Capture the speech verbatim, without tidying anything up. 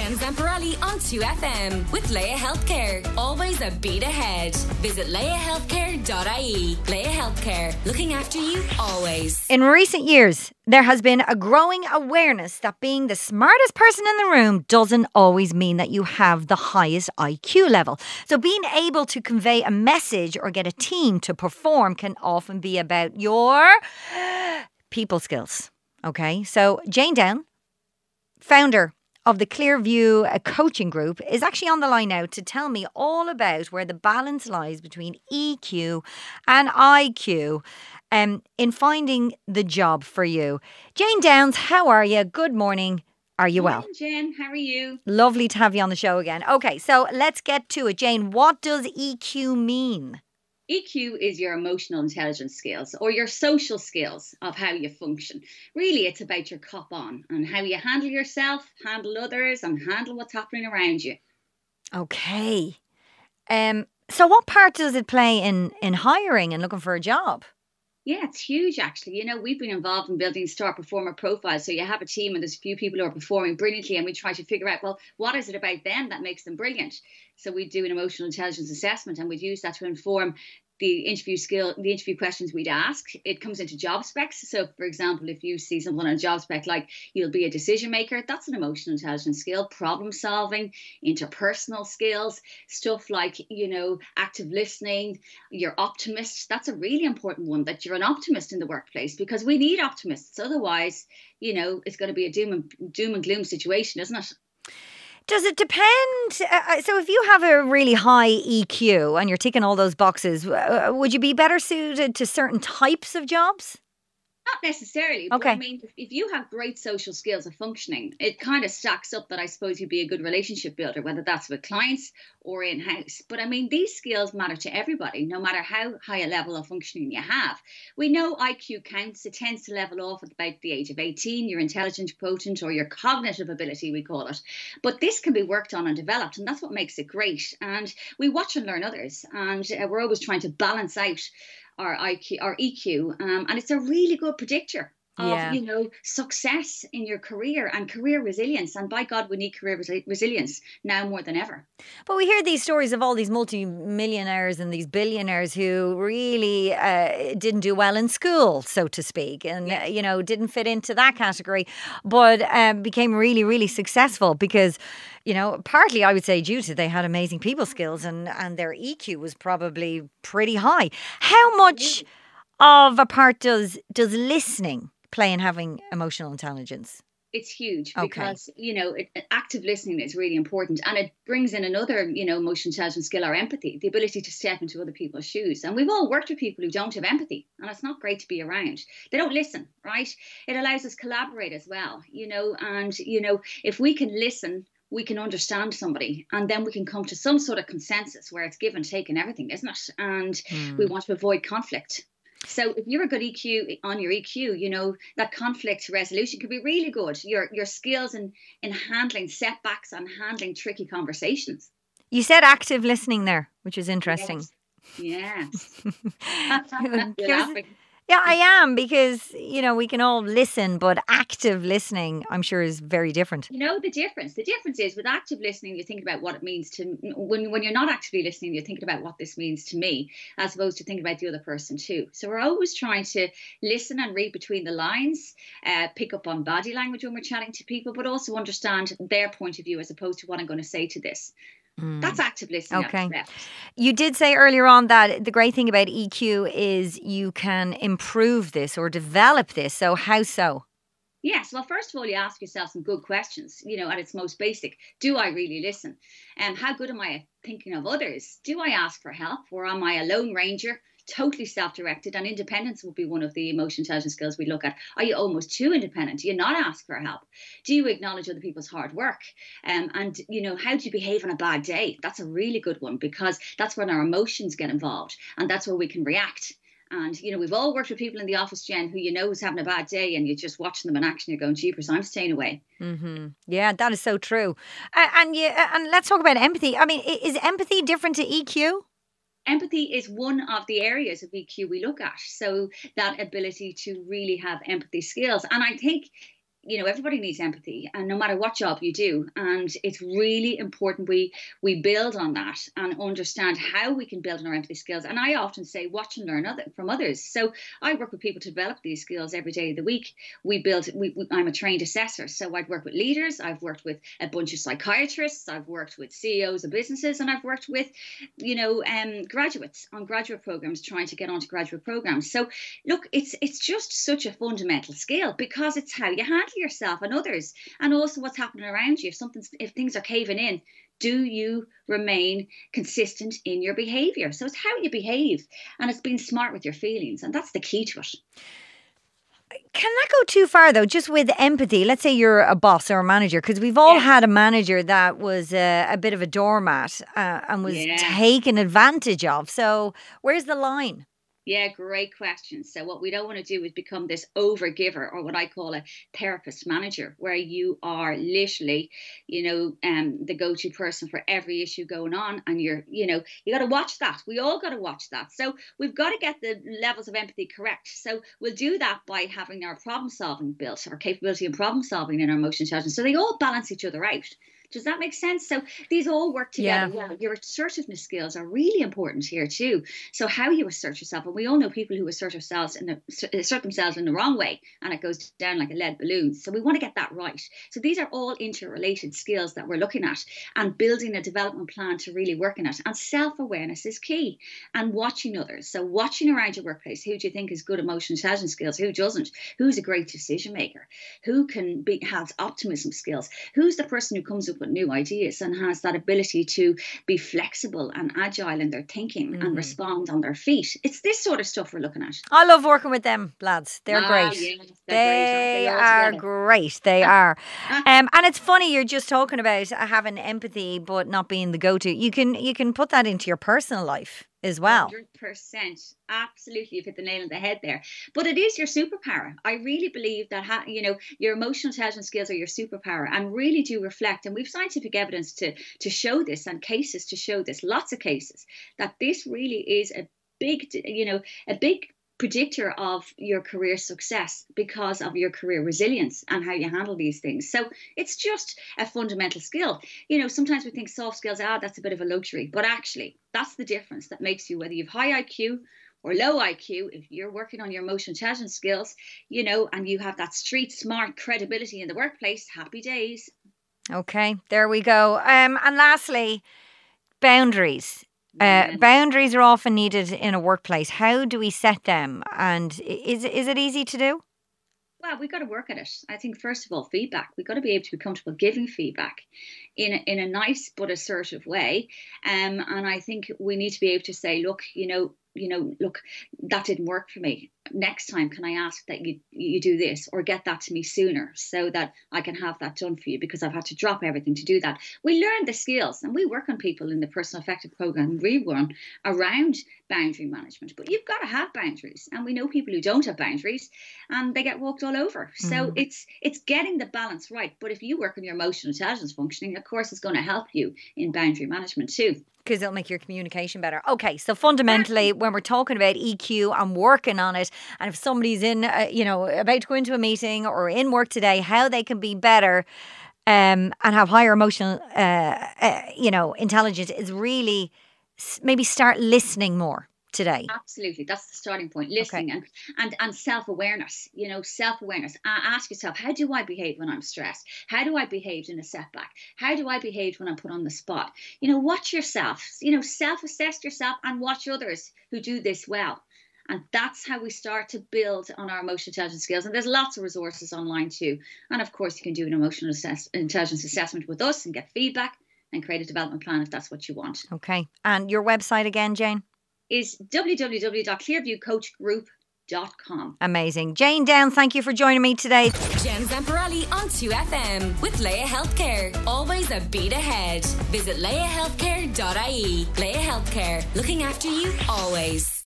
Jen Zamparelli on two F M with Leia Healthcare. Always a beat ahead. Visit leia healthcare dot I E. Leia Healthcare, looking after you always. In recent years, there has been a growing awareness that being the smartest person in the room doesn't always mean that you have the highest I Q level. So being able to convey a message or get a team to perform can often be about your people skills. Okay, so Jane Down, founder of the Clearview uh, Coaching Group, is actually on the line now to tell me all about where the balance lies between E Q and I Q um, in finding the job for you. Jane Downs, how are you? Good morning. Are you well? Morning, Jen. How are you? Lovely to have you on the show again. Okay, so let's get to it. Jane, what does E Q mean? E Q is your emotional intelligence skills or your social skills of how you function. Really, it's about your cop on and how you handle yourself, handle others, and handle what's happening around you. Okay. Um. So what part does it play in, in hiring and looking for a job? Yeah, it's huge, actually. You know, we've been involved in building star performer profiles. So you have a team and there's a few people who are performing brilliantly and we try to figure out, well, what is it about them that makes them brilliant? So we do an emotional intelligence assessment and we'd use that to inform the interview skill, the interview questions we'd ask. It comes into job specs. So, for example, if you see someone on a job spec like you'll be a decision maker, that's an emotional intelligence skill. Problem solving, interpersonal skills, stuff like, you know, active listening, you're optimist. That's a really important one, that you're an optimist in the workplace, because we need optimists. Otherwise, you know, it's going to be a doom and, doom and gloom situation, isn't it? Does it depend? Uh, so if you have a really high E Q and you're ticking all those boxes, uh, would you be better suited to certain types of jobs? Not necessarily. Okay. But I mean, if you have great social skills of functioning, it kind of stacks up that I suppose you'd be a good relationship builder, whether that's with clients or in-house. But I mean, these skills matter to everybody, no matter how high a level of functioning you have. We know I Q counts. It tends to level off at about the age of eighteen, your intelligence quotient or your cognitive ability, we call it. But this can be worked on and developed, and that's what makes it great. And we watch and learn others, and uh, we're always trying to balance out our I Q, our E Q, um, and it's a really good predictor of, Yeah. you know, success in your career and career resilience. And by God, we need career resi- resilience now more than ever. But we hear these stories of all these multi-millionaires and these billionaires who really uh, didn't do well in school, so to speak, and, Yes. uh, you know, didn't fit into that category, but um, became really, really successful because, you know, partly I would say due to they had amazing people skills and, and their E Q was probably pretty high. How much of a part does does listening play in having emotional intelligence? It's huge Okay. because, you know, it, active listening is really important. And it brings in another, you know, emotional intelligence skill, our empathy, the ability to step into other people's shoes. And we've all worked with people who don't have empathy, and it's not great to be around. They don't listen, right? It allows us to collaborate as well, you know, and, you know, if we can listen, we can understand somebody, and then we can come to some sort of consensus where it's give and take and everything, isn't it? And Hmm. we want to avoid conflict. So if you're a good E Q on your E Q, you know, that conflict resolution can be really good. Your your skills in, in handling setbacks and handling tricky conversations. You said active listening there, which is interesting. Yes. Here's- You're laughing. Yeah, I am, because, you know, we can all listen, but active listening, I'm sure, is very different. You know the difference. The difference is with active listening, you're thinking about what it means to when when you're not actively listening, you're thinking about what this means to me, as opposed to thinking about the other person too. So we're always trying to listen and read between the lines, uh, pick up on body language when we're chatting to people, but also understand their point of view as opposed to what I'm going to say to this. That's active listening. Okay. at its best. You did say earlier on that the great thing about E Q is you can improve this or develop this. So how so? Yes. Well, first of all, you ask yourself some good questions, you know, at its most basic. Do I really listen? And how good am I at thinking of others? Do I ask for help, or am I a lone ranger, totally self-directed? And independence will be one of the emotional intelligence skills we look at. Are you almost too independent? Do you not ask for help? Do you acknowledge other people's hard work? Um, and, you know, how do you behave on a bad day? That's a really good one, because that's when our emotions get involved, and that's where we can react. And, you know, we've all worked with people in the office, Jen, who you know is having a bad day, and you're just watching them in action. You're going, jeepers, I'm staying away. Mm-hmm. Yeah, that is so true. Uh, and you, uh, and let's talk about empathy. I mean, i- is empathy different to E Q? Empathy is one of the areas of E Q we look at. So that ability to really have empathy skills. And I think you know, everybody needs empathy, and no matter what job you do. And it's really important we we build on that and understand how we can build on our empathy skills. And I often say, watch and learn other, from others. So I work with people to develop these skills every day of the week. We build, we, we, I'm a trained assessor. So I've worked with leaders, I've worked with a bunch of psychiatrists, I've worked with C E Os of businesses, and I've worked with, you know, um, graduates on graduate programs trying to get onto graduate programs. So look, it's it's just such a fundamental skill, because it's how you handle yourself and others, and also what's happening around you. If something's, if things are caving in, do you remain consistent in your behavior? So it's how you behave, and it's being smart with your feelings, and that's the key to it. Can that go too far though? Just with empathy, let's say you're a boss or a manager, because we've all yeah. had a manager that was a, a bit of a doormat uh, and was yeah. taken advantage of. So where's the line? Yeah, great question. So what we don't want to do is become this over-giver, or what I call a therapist manager, where you are literally, you know, um, the go-to person for every issue going on. And you're, you know, you got to watch that. We all got to watch that. So we've got to get the levels of empathy correct. So we'll do that by having our problem solving built, our capability in problem solving in our emotional intelligence. So they all balance each other out. Does that make sense? So these all work together. Yeah. Well, your assertiveness skills are really important here too. So how you assert yourself, and we all know people who assert themselves in the, assert themselves in the wrong way, and it goes down like a lead balloon. So we want to get that right. So these are all interrelated skills that we're looking at, and building a development plan to really work in it. And self-awareness is key, and watching others. So watching around your workplace, who do you think is good emotional intelligence skills? Who doesn't? Who's a great decision maker? Who can be has optimism skills? Who's the person who comes up with new ideas and has that ability to be flexible and agile in their thinking mm-hmm. and respond on their feet? It's this sort of stuff we're looking at. I love working with them lads. They're ah, great. Yeah, they're they great, are great. They are. um, and it's funny, you're just talking about having empathy but not being the go-to. You can you can put that into your personal life as well. one hundred percent. Absolutely. You've hit the nail on the head there. But it is your superpower. I really believe that, ha- you know, your emotional intelligence skills are your superpower, and really do reflect. And we've scientific evidence to, to show this, and cases to show this, lots of cases, that this really is a big, you know, a big predictor of your career success because of your career resilience and how you handle these things. So it's just a fundamental skill. You know, sometimes we think soft skills, ah, that's a bit of a luxury, but actually that's the difference that makes you, whether you have high I Q or low I Q, if you're working on your emotional intelligence skills, you know, and you have that street smart credibility in the workplace, happy days. Okay, there we go. Um, and lastly, boundaries. Uh, boundaries are often needed in a workplace. How do we set them? And is is it easy to do? Well, we've got to work at it. I think, first of all, feedback. We've got to be able to be comfortable giving feedback in a, in a nice but assertive way. Um, and I think we need to be able to say, look, you know, you know, look, that didn't work for me. Next time, can I ask that you you do this, or get that to me sooner, so that I can have that done for you, because I've had to drop everything to do that. We learn the skills, and we work on people in the Personal Effective Program we run around boundary management. But you've got to have boundaries, and we know people who don't have boundaries, and they get walked all over. Mm. So it's it's getting the balance right. But if you work on your emotional intelligence functioning, of course, it's going to help you in boundary management too. Because it'll make your communication better. Okay, so fundamentally, when we're talking about E Q and working on it, and if somebody's in, uh, you know, about to go into a meeting or in work today, how they can be better um, and have higher emotional, uh, uh, you know, intelligence is really maybe start listening more today. Absolutely. That's the starting point. Listening okay. and, and, and self-awareness, you know, self-awareness. Uh, ask yourself, how do I behave when I'm stressed? How do I behave in a setback? How do I behave when I'm put on the spot? You know, watch yourself, you know, self-assess yourself and watch others who do this well. And that's how we start to build on our emotional intelligence skills. And there's lots of resources online too. And of course, you can do an emotional assess- intelligence assessment with us and get feedback and create a development plan if that's what you want. Okay. And your website again, Jane? Is w w w dot clearview coach group dot com. Amazing. Jane Downs, thank you for joining me today. Jen Zamparelli on two F M with Leia Healthcare. Always a beat ahead. Visit leia healthcare dot I E. Leia Healthcare, looking after you always.